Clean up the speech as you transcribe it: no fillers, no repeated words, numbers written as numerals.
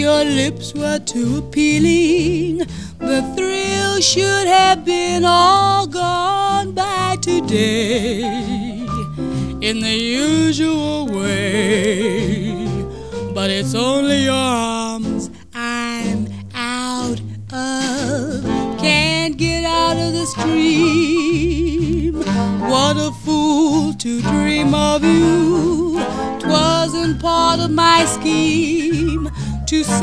Your lips were too appealing. The thrill should have been all gone by today in the usual way. But it's only your arms I'm out of. Can't get out of the stream. What a fool to dream of you. 'Twasn't part of my scheme to